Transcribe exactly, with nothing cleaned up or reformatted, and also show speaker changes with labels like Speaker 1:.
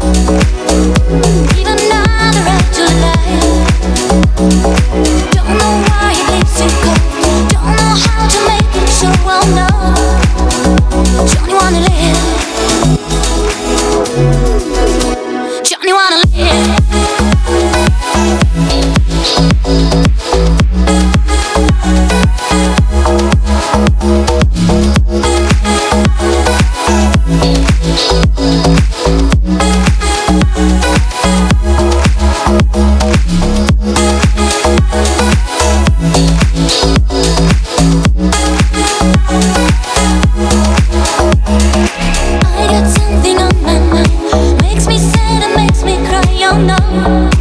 Speaker 1: Even another right to life. Don't know why it leaves you cold. Don't know how to make it so well known. Johnny wanna live. Johnny wanna live. I got something on my mind. Makes me sad and makes me cry, oh no.